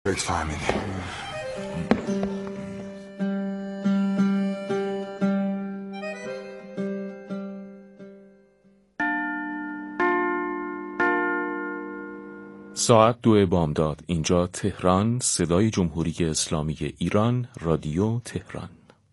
فهمیدی. ساعت 2 بامداد. اینجا تهران، صدای جمهوری اسلامی ایران، رادیو تهران.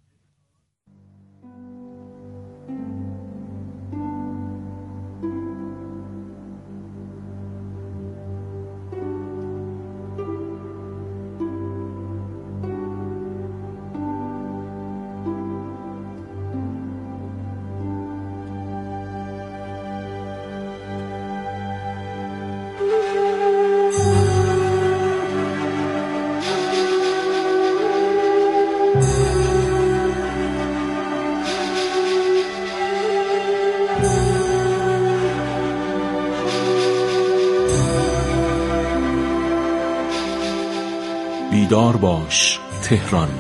بیدار باش تهران.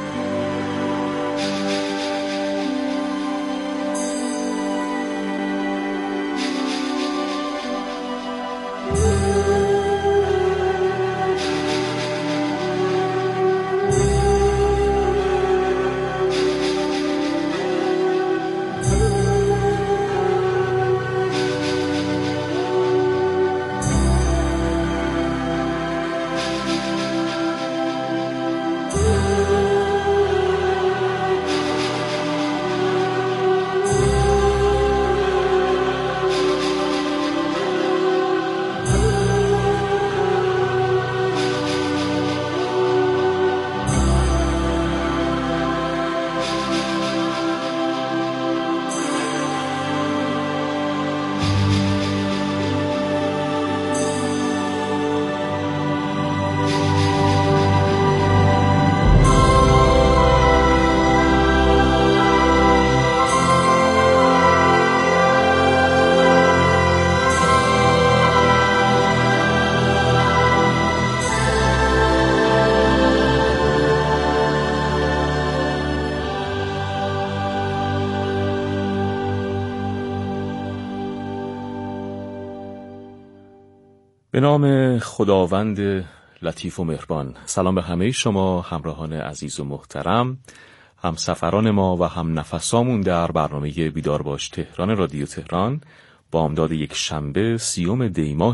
به نام خداوند لطیف و مهربان. سلام به همه شما همراهان عزیز و محترم، همسفران ما و هم نفسامون در برنامه بیدار باش تهران رادیو تهران. بامداد یک شنبه 30 دی ماه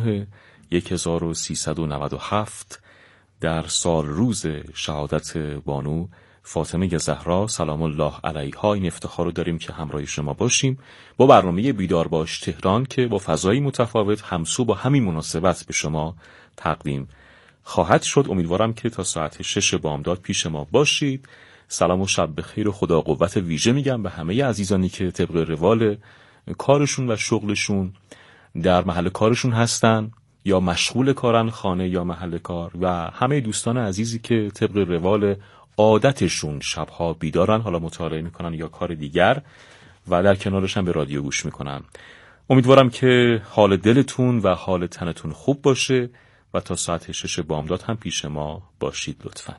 1397 در سال روز شهادت بانو فاطمه زهرا سلام الله علیها این افتخار رو داریم که همراه شما باشیم با برنامه بیدار باش تهران که با فضایی متفاوت همسو با همین مناسبت به شما تقدیم خواهد شد. امیدوارم که تا ساعت 6 بامداد پیش ما باشید. سلام و شب بخیر و خدا قوت ویژه میگم به همه عزیزانی که طبق روال کارشون و شغلشون در محل کارشون هستن یا مشغول کارن، خانه یا محل کار، و همه دوستان عزیزی که طبق روال عادتشون شبها بیدارن، حالا مطالعه میکنن یا کار دیگر و در کنارش هم به رادیو گوش میکنن. امیدوارم که حال دلتون و حال تنتون خوب باشه و تا ساعت 6 بامداد هم پیش ما باشید لطفاً.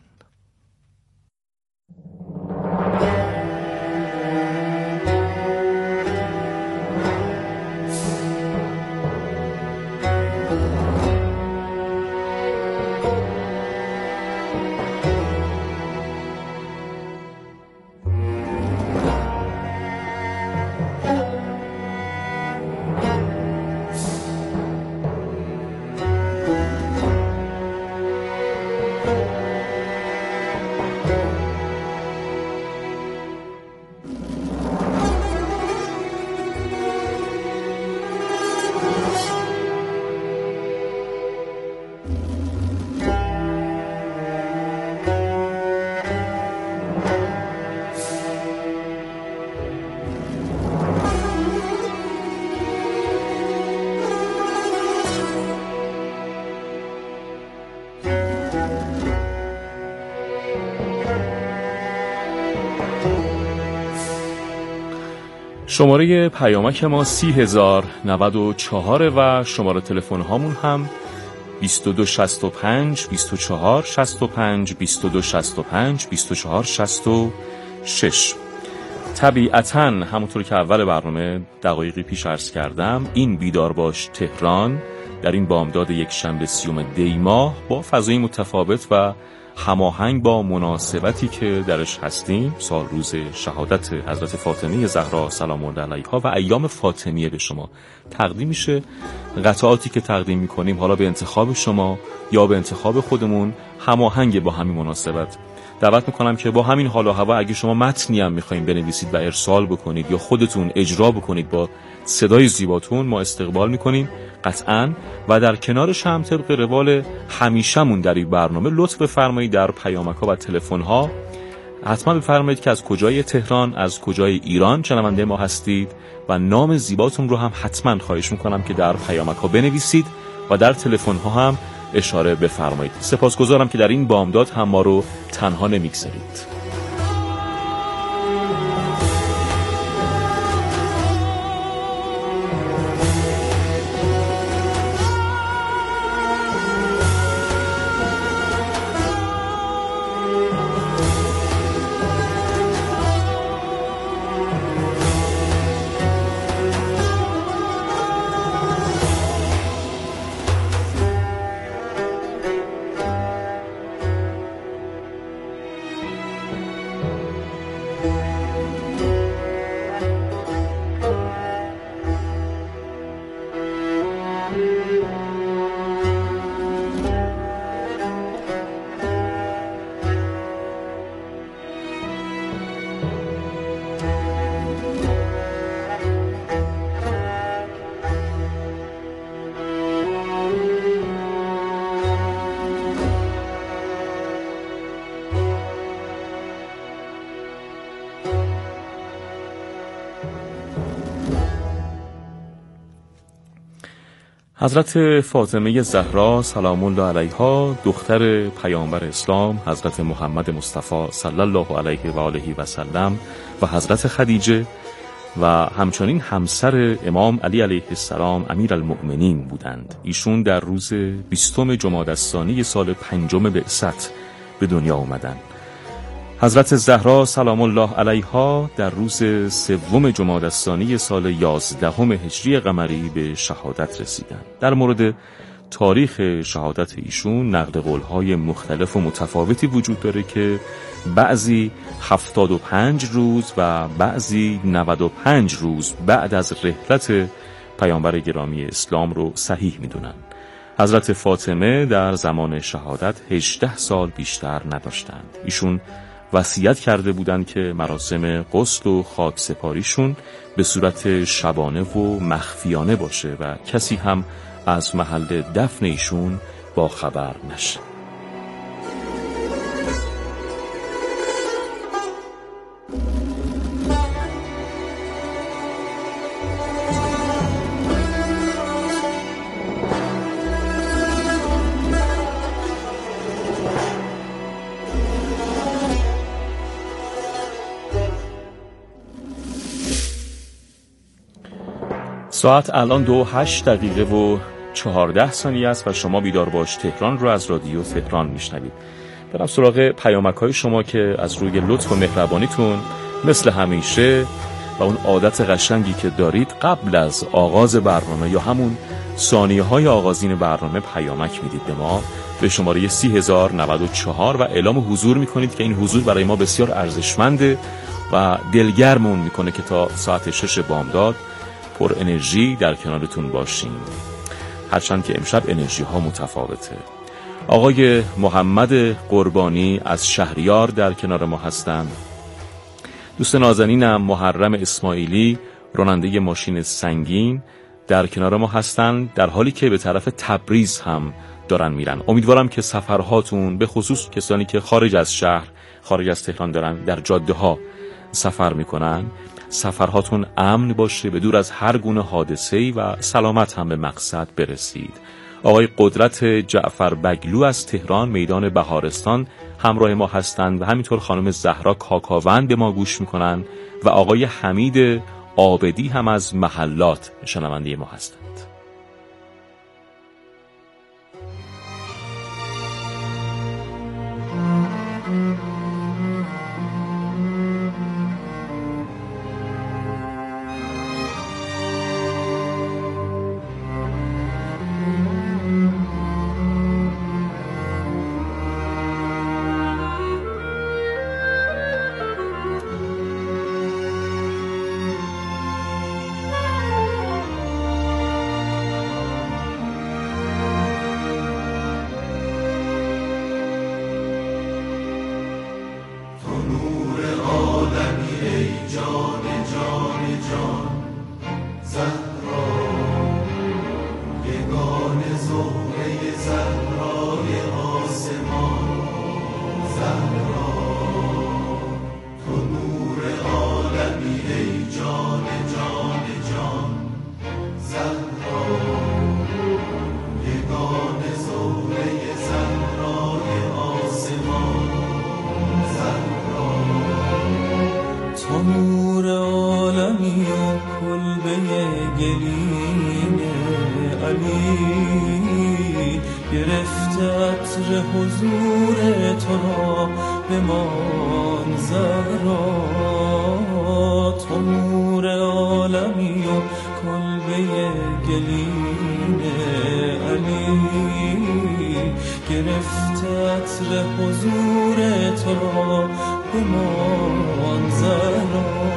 شماره پیامک ما 30,094 و شماره تلفن هامون هم 2265 24 65 2265 24 66. طبیعتاً همونطور که اول برنامه دقایقی پیش عرض کردم، این بیدار باش تهران در این بامداد یک شنبه 30 دی ماه با فضای متفاوت و هماهنگ با مناسبتی که درش هستیم، سال روز شهادت حضرت فاطمه زهرا سلام الله علیها و ایام فاطمیه به شما تقدیم میشه. قطعاتی که تقدیم میکنیم حالا به انتخاب شما یا به انتخاب خودمون هماهنگ با همین مناسبت. دعوت میکنم که با همین حال و هوا اگه شما متنی هم میخواین بنویسید و ارسال بکنید یا خودتون اجرا بکنید با صدای زیباتون، ما استقبال میکنیم قطعاً. و در کنارش هم طبق روال همیشمون در این برنامه لطف بفرمایید در پیامک‌ها و تلفن‌ها حتما بفرمایید که از کجای تهران، از کجای ایران شنونده ما هستید و نام زیباتون رو هم حتما خواهش میکنم که در پیامک‌ها بنویسید و در تلفن‌ها هم اشاره بفرمایید. سپاسگزارم که در این بامداد هم ما رو تنها نمیگذارید. حضرت فاطمه زهرا سلام الله علیها، دختر پیامبر اسلام حضرت محمد مصطفی صلی الله علیه و آله و سلم و حضرت خدیجه و همچنین همسر امام علی علیه السلام امیرالمؤمنین بودند. ایشون در روز 20 جمادی الثانی سال 5 بعثت به دنیا آمدند. حضرت زهرا سلام الله علیها در روز 3 جمادی الثانی سال 11 هجری قمری به شهادت رسیدند. در مورد تاریخ شهادت ایشون نقل قول‌های مختلف و متفاوتی وجود داره که بعضی 75 روز و بعضی 95 روز بعد از رحلت پیامبر گرامی اسلام رو صحیح میدونن. حضرت فاطمه در زمان شهادت 18 سال بیشتر نداشتند. ایشون وصیت کرده بودند که مراسم غسل و خاک سپاریشون به صورت شبانه و مخفیانه باشه و کسی هم از محل دفن ایشون با خبر نشه. ساعت الان 2:08 و 14 ثانیه است و شما بیدار باش تهران رو از رادیو تهران میشنوید. برم سراغ پیامک‌های شما که از روی لطف و مهربانیتون مثل همیشه و اون عادت قشنگی که دارید قبل از آغاز برنامه یا همون ثانیه‌های آغازین برنامه پیامک میدید به ما به شماره 3094 و اعلام حضور میکنید که این حضور برای ما بسیار ارزشمنده و دلگرمون میکنه که تا ساعت 6 بامداد پر انرژی در کنارتون باشیم، هرچند که امشب انرژی ها متفاوته. آقای محمد قربانی از شهریار در کنار ما هستند. دوست نازنینم محرم اسماعیلی راننده ماشین سنگین در کنار ما هستند، در حالی که به طرف تبریز هم دارن میرن. امیدوارم که سفرهاتون به خصوص کسانی که خارج از شهر، خارج از تهران دارن در جاده ها سفر میکنن، سفرهاتون امن باشه، به دور از هر گونه حادثه‌ای و سلامت هم به مقصد برسید. آقای قدرت جعفر بگلو از تهران میدان بهارستان همراه ما هستند و همینطور خانم زهرا کاکاوند به ما گوش میکنن و آقای حمید عابدی هم از محلات شنونده ما هستند. عطر حضور تو را بمان زهرا. تو نور عالمی و کلبه گلین علی، گرفته عطر حضور تو را بمان زهرا.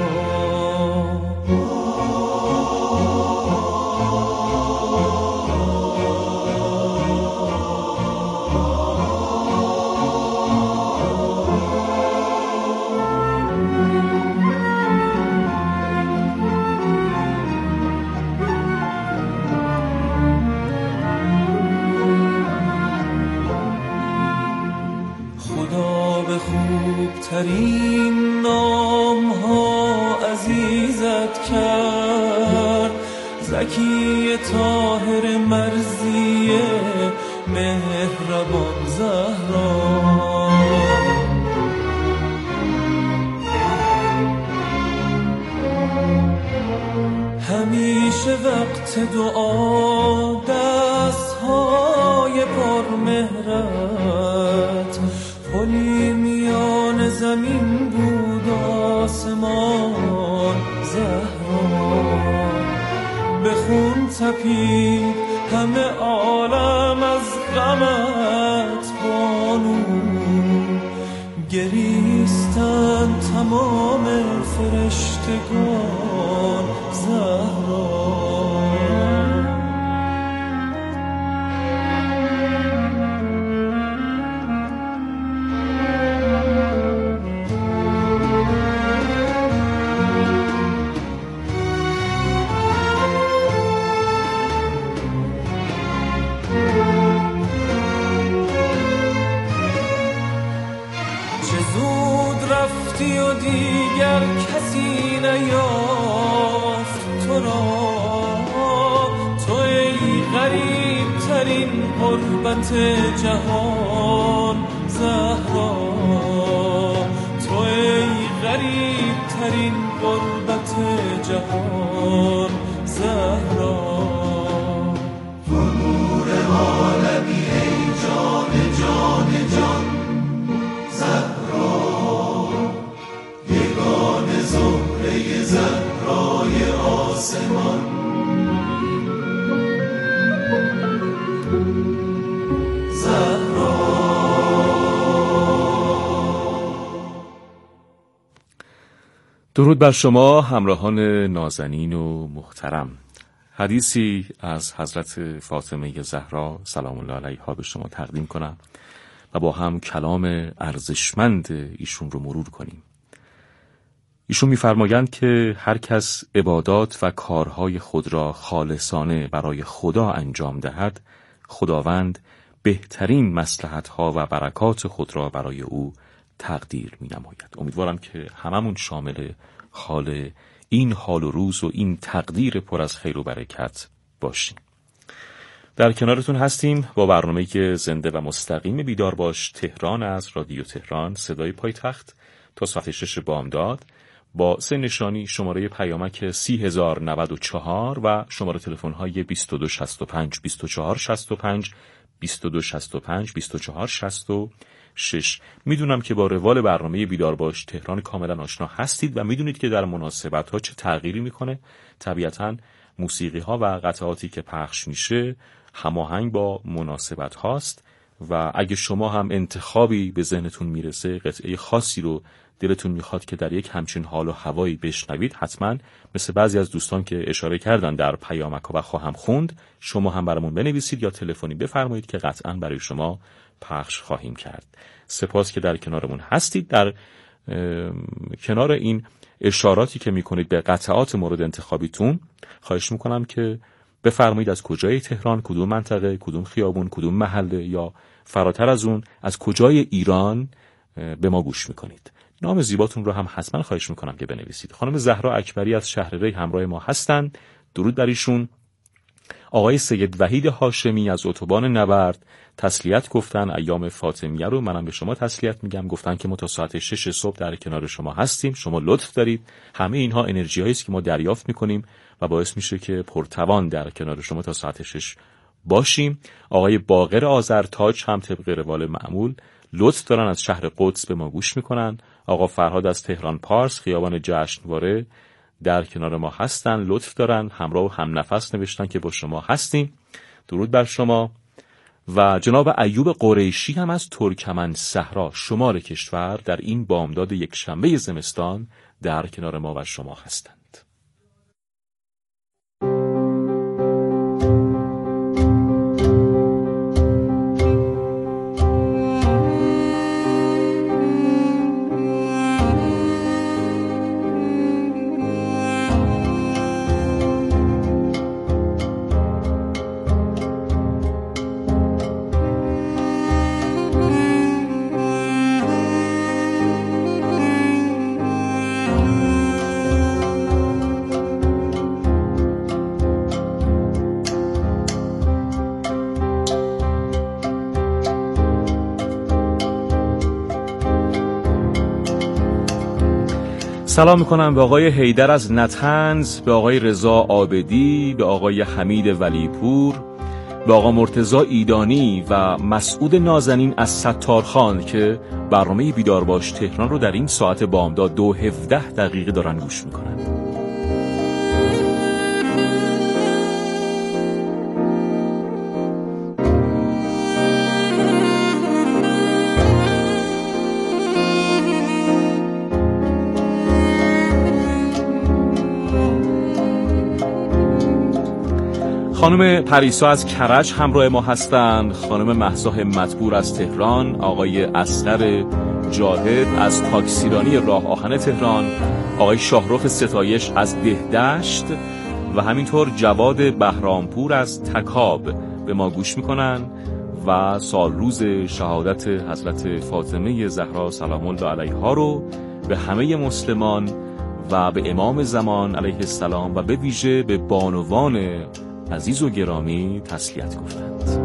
ترین نام ها عزیزت کرد، زکی طاهر مرضی مهربان زهرا. همیشه وقت دعا دستهای پرمهرت، پلی میان زمین بود آسمان زهرا. به خون تپید همه عالم از غمت بانو، گریستند تمام فرشتگان زهرا. و دیگر کسی نیافت تو را. تو ای غریب ترین غربت جهان زهرا. تو ای غریب ترین غربت جهان زهرا. تو نور عالمی ای جان جان جان زهرا. زهره زهرای آسمان زهرا. درود بر شما همراهان نازنین و محترم. حدیثی از حضرت فاطمه زهرا سلام الله علیها به شما تقدیم کنم و با هم کلام ارزشمند ایشون رو مرور کنیم. ایشون می‌فرمایند که هر کس عبادات و کارهای خود را خالصانه برای خدا انجام دهد، خداوند بهترین مصلحت‌ها و برکات خود را برای او تقدیر می‌نماید. امیدوارم که هممون شامل حال این حال و روز و این تقدیر پر از خیر و برکت باشیم. در کنارتون هستیم با برنامه زنده و مستقیم بیدار باش تهران از رادیو تهران صدای پایتخت تا ساعت 6 بامداد با سه نشانی شماره پیامک 30094 و شماره تلفن‌های 2265 2465 2265 2466. میدونم که با روال برنامه بیدار باش تهران کاملا آشنا هستید و میدونید که در مناسبت‌ها چه تغییری میکنه. طبیعتاً موسیقی‌ها و قطعاتی که پخش میشه هماهنگ با مناسبت هاست و اگه شما هم انتخابی به ذهنتون میرسه، قطعه خاصی رو دلتون میخواد که در یک همچین حال و هوایی بشنوید، حتما مثل بعضی از دوستان که اشاره کردن در پیامک و خواهم خوند، شما هم برامون بنویسید یا تلفنی بفرمایید که قطعا برای شما پخش خواهیم کرد. سپاس که در کنارمون هستید. در کنار این اشاراتی که میکنید به قطعات مورد انتخابیتون، خواهش میکنم که بفرمایید از کجای تهران، کدوم منطقه، کدوم خیابون، کدوم محله یا فراتر از اون از کجای ایران به ما گوش میکنید. نام زیباتون رو هم حتما خواهش میکنم که بنویسید. خانم زهرا اکبری از شهر ری همراه ما هستن، درود بر ایشون. آقای سید وحید هاشمی از اتوبان نبرد تسلیت گفتن ایام فاطمیه رو. منم به شما تسلیت میگم، گفتن که ما تا ساعت 6 صبح در کنار شما هستیم، شما لطف دارید. همه اینها انرژی هایی است که ما دریافت میکنیم و باعث میشه که پرتوان در کنار شما تا ساعت 6 باشیم. آقای باقر آذرتاج هم طبق روال معمول لطف دارن از شهر قدس به ما گوش میکنن. آقا فرهاد از تهران پارس خیابان جشنواره در کنار ما هستن، لطف دارن، همراه و هم نفس نوشتن که با شما هستیم. درود بر شما. و جناب ایوب قریشی هم از ترکمن صحرا شمال کشور در این بامداد یک شنبه زمستان در کنار ما و شما هستند. سلام میکنم به آقای حیدر از نطنز، به آقای رضا عابدی، به آقای حمید ولیپور، به آقا مرتضی ایدانی و مسعود نازنین از ستارخان که برنامه بیدار باش تهران رو در این ساعت بامداد 2:17 دارن گوش میکنن. خانم پریسا از کرج همراه ما هستند، خانم مهسا همتپور از تهران، آقای اصغر جاهد از تاکسیرانی راه آهن تهران، آقای شاهرخ ستایش از دهدشت و همینطور جواد بهرامپور از تکاب به ما گوش میکنن و سال روز شهادت حضرت فاطمه زهرا سلام الله علیها رو به همه مسلمان و به امام زمان علیه السلام و به ویژه به بانوان عزیز و گرامی تسلیت گفتند.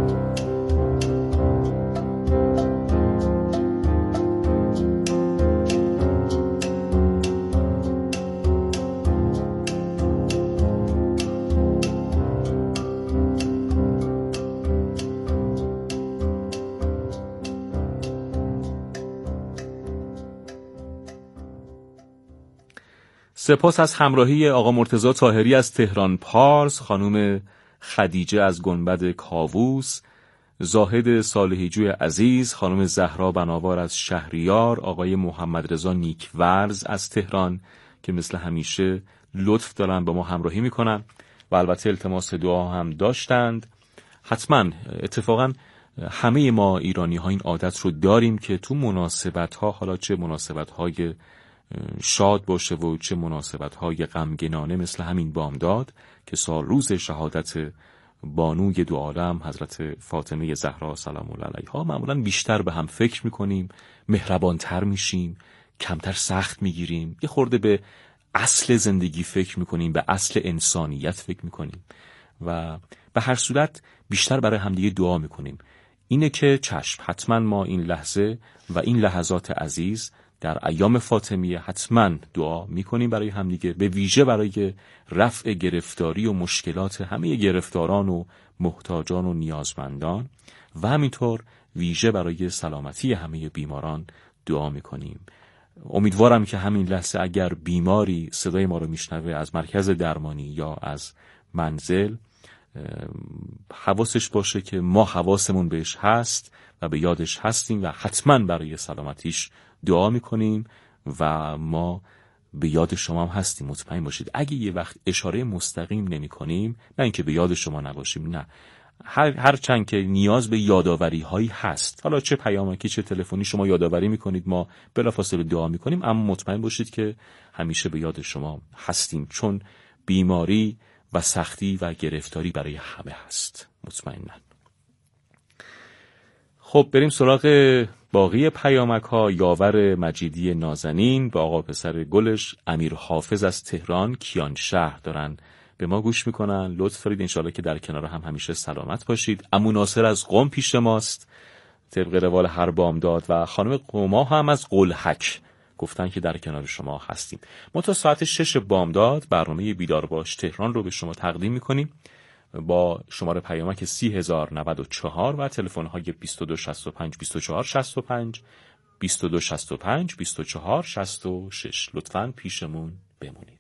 سپاس از همراهی آقا مرتضی طاهری از تهران پارس، خانم خدیجه از گنبد کاووس، زاهد صالحیجوی عزیز، خانم زهرا بناوار از شهریار، آقای محمد رضا نیکورز از تهران که مثل همیشه لطف دارن با ما همراهی میکنن و البته التماس دعا هم داشتند. حتما اتفاقا همه ما ایرانی ها این عادت رو داریم که تو مناسبت ها، حالا چه مناسبت های شاد باشه و چه مناسبت های غمگنانه مثل همین بامداد که سال روز شهادت بانوی دو عالم حضرت فاطمه زهرا سلام الله علیها، معمولا بیشتر به هم فکر میکنیم، مهربانتر میشیم، کمتر سخت میگیریم، یه خورده به اصل زندگی فکر میکنیم، به اصل انسانیت فکر میکنیم و به هر صورت بیشتر برای همدیگه دعا میکنیم. اینه که چشم، حتما ما این لحظه و این لحظات عزیز در ایام فاطمیه حتما دعا میکنیم برای همدیگه، به ویژه برای رفع گرفتاری و مشکلات همه گرفتاران و محتاجان و نیازمندان و همینطور ویژه برای سلامتی همه بیماران دعا میکنیم. امیدوارم که همین لحظه اگر بیماری صدای ما رو میشنوه از مرکز درمانی یا از منزل، حواسش باشه که ما حواسمون بهش هست و به یادش هستیم و حتما برای سلامتیش دعا میکنیم و ما به یاد شما هم هستیم. مطمئن باشید اگه یه وقت اشاره مستقیم نمی کنیم، نه اینکه به یاد شما نباشیم، نه، هر چند که نیاز به یاداوری هایی هست، حالا چه پیامکی چه تلفنی شما یاداوری میکنید، ما بلافاصله دعا میکنیم، اما مطمئن باشید که همیشه به یاد شما هستیم، چون بیماری و سختی و گرفتاری برای همه هست، مطمئناً. خب بریم سراغ باقی پیامک ها. یاور مجیدی نازنین با آقا پسر گلش امیر حافظ از تهران کیان شهر دارن به ما گوش میکنن. لطف دارید انشالله که در کنار هم همیشه سلامت باشید. عمو ناصر از قم پیش ماست طبق روال هر بامداد و خانم قما هم از قلحک گفتن که در کنار شما هستیم. ما تا ساعت 6 بامداد برنامه بیدار باش تهران رو به شما تقدیم میکنیم با شماره پیامک 30094 و تلفن‌های 2265 2465 2265 2466. لطفاً پیشمون بمونید.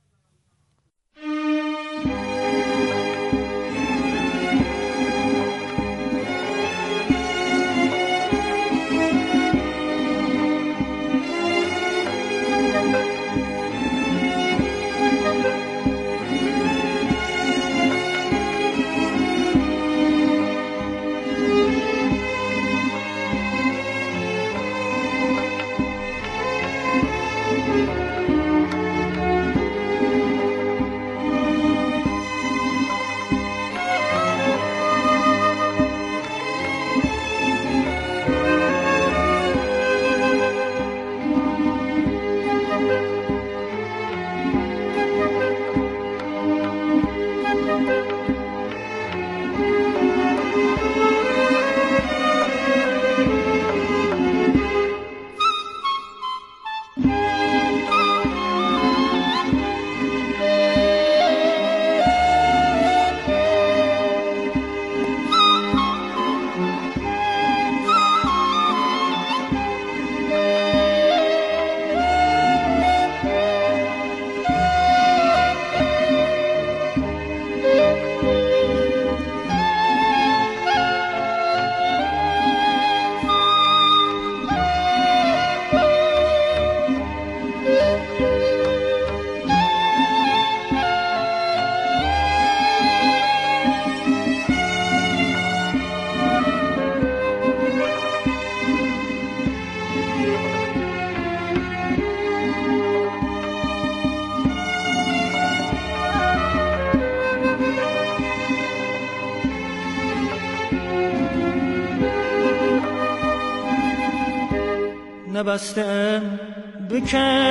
نبسته به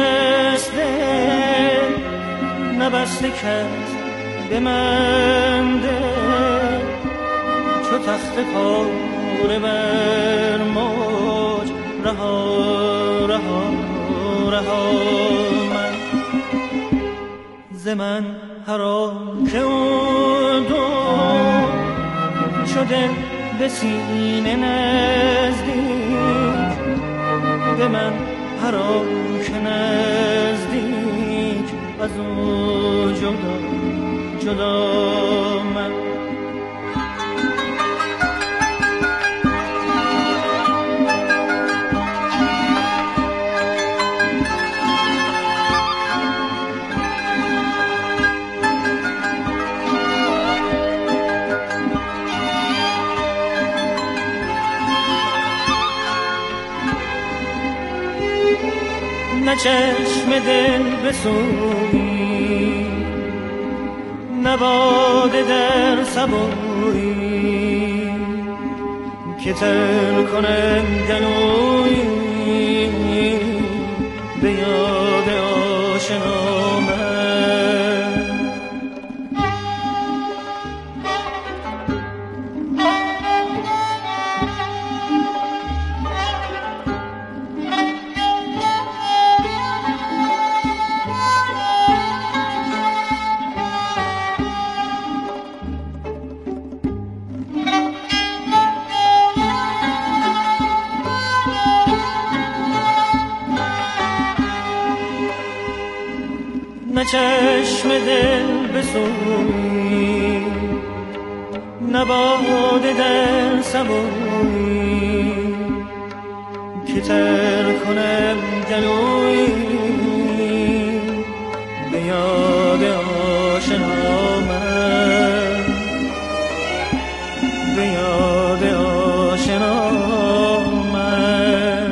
کس دل، نبسته کس به من دل، چو تخت پاره بر موج رها رها رها من ز من هر که او دو شده به سینه نزدیک، به من هر که نزدیک از او جدا جدا من نه چشم دل بسویی، نه باده در صبویی که تر کنم گلویی به یاد آشنا من. نه چشم دل بسویی، نه باده در صبویی که تر کنم گلویی به یاد آشنا من، به یاد آشنا من.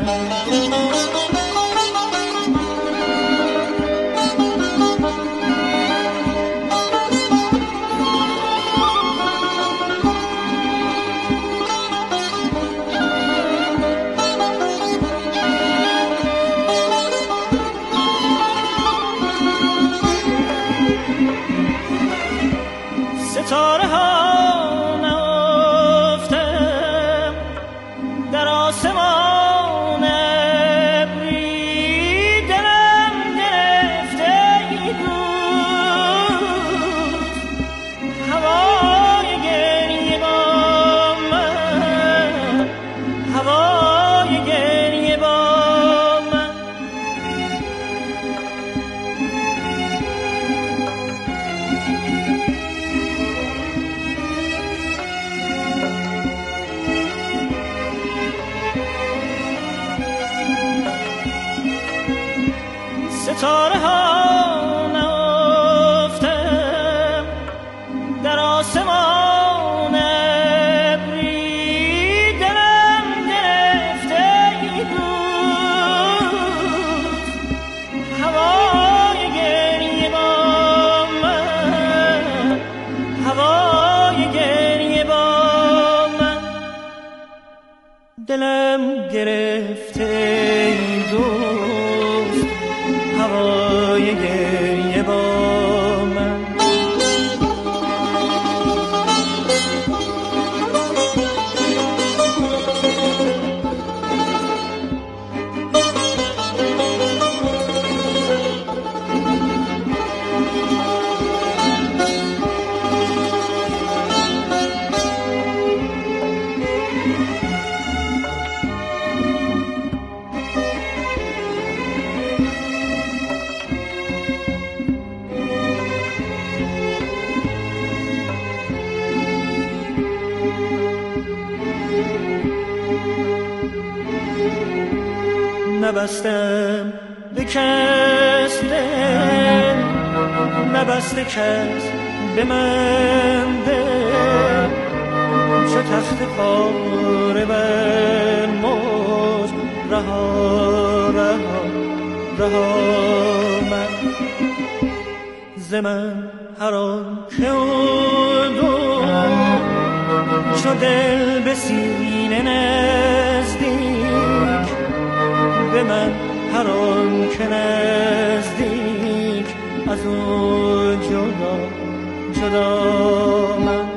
ستاره ها نهفتم در آسمان ابری، دلم گرفته ای دوست هوای گریه با من، هوای گریه با من. دلم گرفته ای دوست هوای گریه با من. نبستم به کس دل، نبسته کس به من دل، چو تخت پاره بر موج رها رها رها من. ز من هر آن که اردم چو دل به سینه نزدیک، به من هر آن که نزدیک از او جدا جدا من.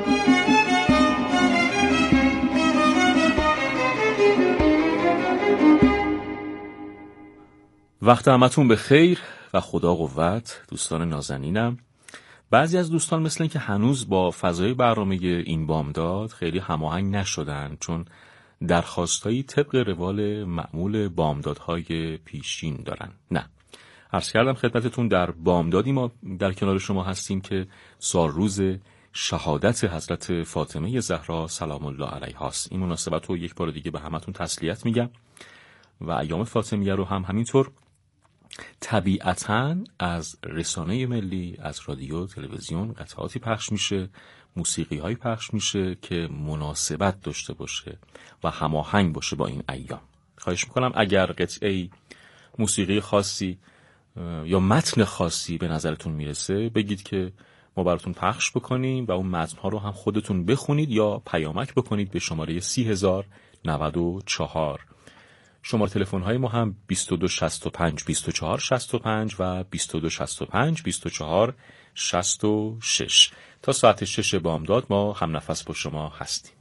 وقت همتون به خیر و خدا قوت دوستان نازنینم. بعضی از دوستان مثل این که هنوز با فضای برنامه این بامداد خیلی هماهنگ نشدن، چون درخواستایی طبق روال معمول بامدادهای پیشین دارن. نه، عرض کردم خدمتتون در بامدادی ما در کنار شما هستیم که سالروز شهادت حضرت فاطمه زهرا سلام الله علیها است. این مناسبت رو یک بار دیگه به همتون تسلیت میگم و ایام فاطمیه رو هم همینطور. طبیعتاً از رسانه ملی، از رادیو، تلویزیون قطعاتی پخش میشه، موسیقی های پخش میشه که مناسبت داشته باشه و هماهنگ باشه با این ایام. خواهش میکنم اگر قطعه موسیقی خاصی یا متن خاصی به نظرتون میرسه بگید که ما براتون پخش بکنیم و اون متنها رو هم خودتون بخونید یا پیامک بکنید به شماره 30,094. شماره تلفن های ما هم 2265 2465 و 2265 2466. تا ساعت 6 بامداد ما هم نفس با شما هستیم.